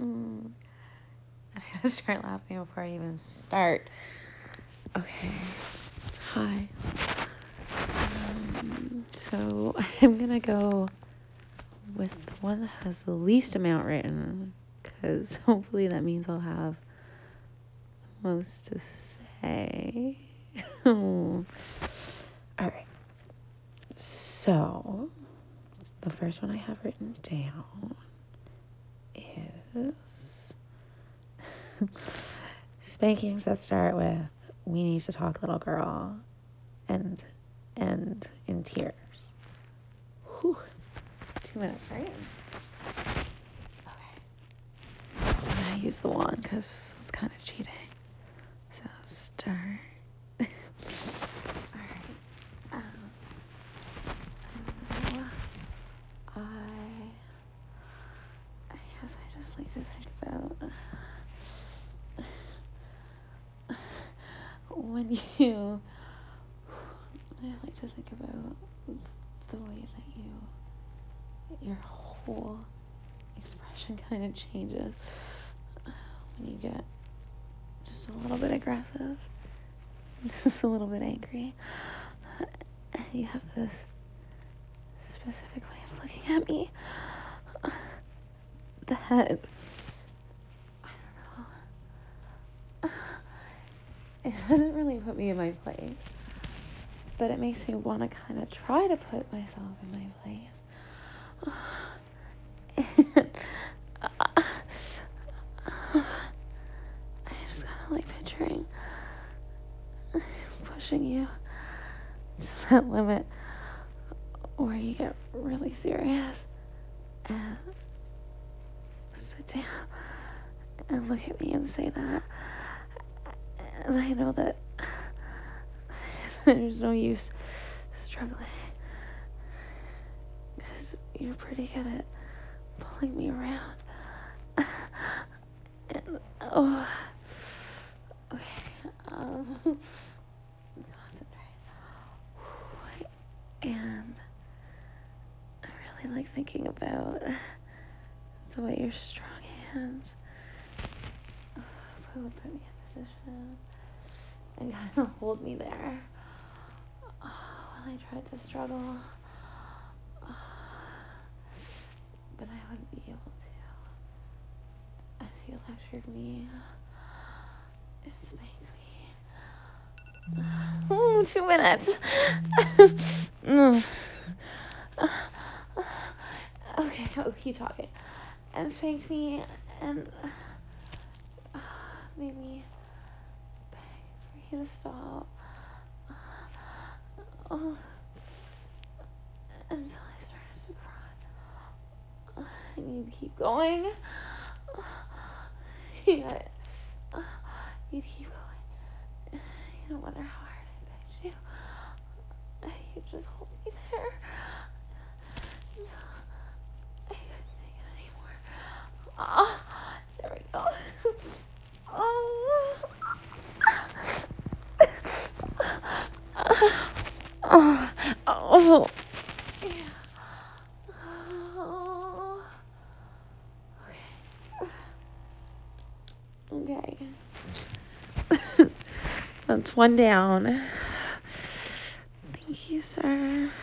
I gotta start laughing before I even start. Okay. Hi. So I'm gonna go with the one that has the least amount written, because hopefully that means I'll have the most to say. Alright. So, the first one I have written down is spankings that start with "we need to talk, little girl," and end in tears. Whew. 2 minutes, right? Okay. I'm gonna use the wand because it's kind of cheating. So start. Alright. I guess I just like to think about when you. I like to think about the way that your whole expression kind of changes when you get just a little bit aggressive, just a little bit angry. And you have this specific way of looking at me that, I don't know, it doesn't really put me in my place, but it makes me want to kind of try to put myself in my place. And I just kind of like picturing pushing you to that limit where you get really serious and sit down and look at me and say that. And I know that there's no use struggling, because you're pretty good at pulling me around. And, oh, okay, concentrate. And I really like thinking about the way your strong hands would put me in position and kind of hold me there while I tried to struggle, but I wouldn't be able to, as you lectured me. It spanked me. Ooh, 2 minutes. Okay, I'll keep talking. And spanked me and made me beg for you to stop. Until I started to cry. And you'd keep going. Yeah. You'd keep going. You don't wonder how hard I begged you. You'd just hold me there. I couldn't take it anymore. There we go. Yeah. Okay. That's one down. Thank you, sir.